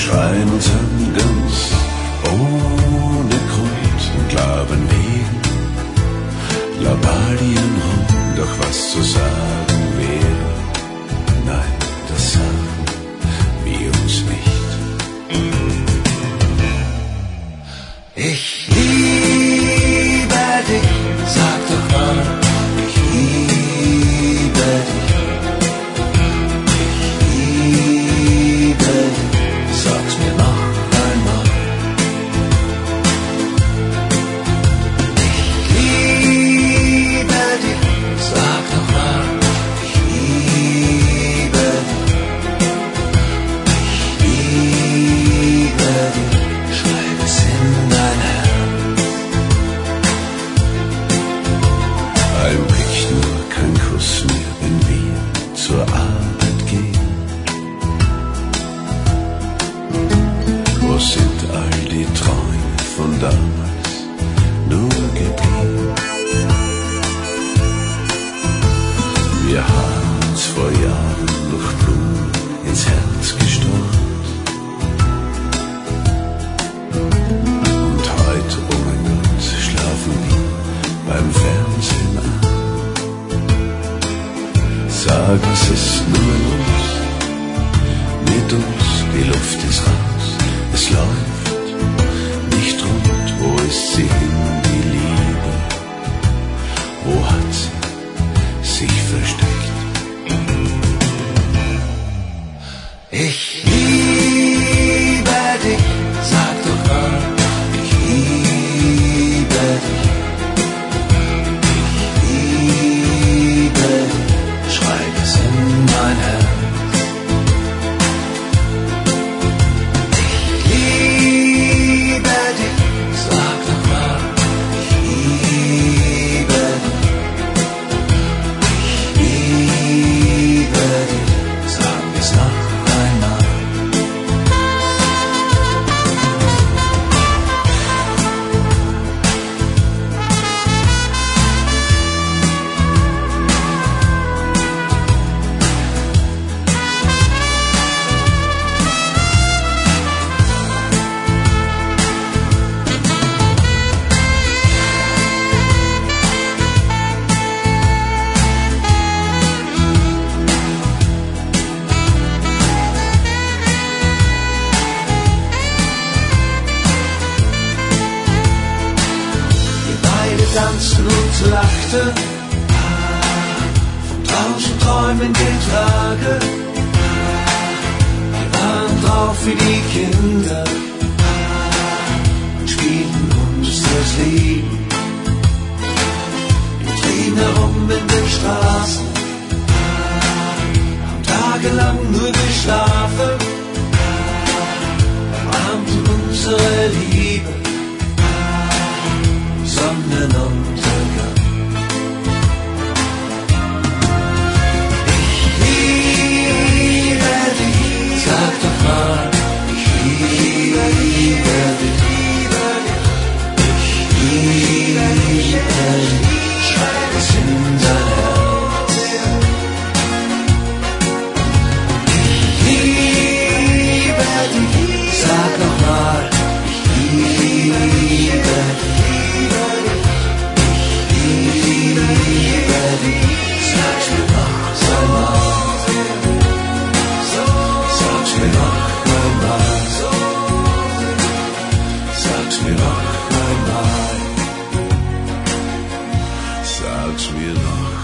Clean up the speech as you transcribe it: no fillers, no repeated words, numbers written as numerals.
schreien uns an ganz ohne Grund und glauben wegen Labalien rum, doch was zu sagen wäre, nein, das sagen wir uns nicht. Ich liebe dich, sag doch mal, ich liebe dich. Ich liebe dich, sag's mir noch einmal. Ich liebe dich, sag doch mal, ich liebe dich. Ich liebe dich, schreib es in dein Herz. Ein Blick nur, kein Kuss mehr, wenn wir zur Arbeit gehen. Wo sind all die Träume von damals nur geblieben? Wir haben uns vor Jahren noch Blumen ins Herz gestochen. Und heute, oh mein Gott, schlafen wir beim Fernsehen an. Sagen, es ist nur los, mit uns, die Luft ist raus, es läuft nicht rund, wo ist sie hin, die Liebe, wo hat sie sich versteckt? Ich liebe dich, sag doch mal, ich liebe dich. Ich liebe dich, schreib es in mein Herz. Ich liebe dich, sag doch mal, ich liebe dich. Ich liebe dich, sag es noch einmal. Wir beide tanzten und lachten, von tausend Träumen getragen. Wir waren drauf wie die Kinder und spielten uns das Leben. Wir trieben herum in den Straßen, haben tagelang nur geschlafen, umarmten unsere Liebe. Sonnenuntergang. Ich liebe dich, sag doch mal, ich liebe dich. Ich liebe dich, schreib es in dein Herz. Ich liebe dich, sag doch mal, ich liebe dich. Sag's mir noch einmal. Sag's mir noch einmal. Sag's mir noch einmal. Sag's mir noch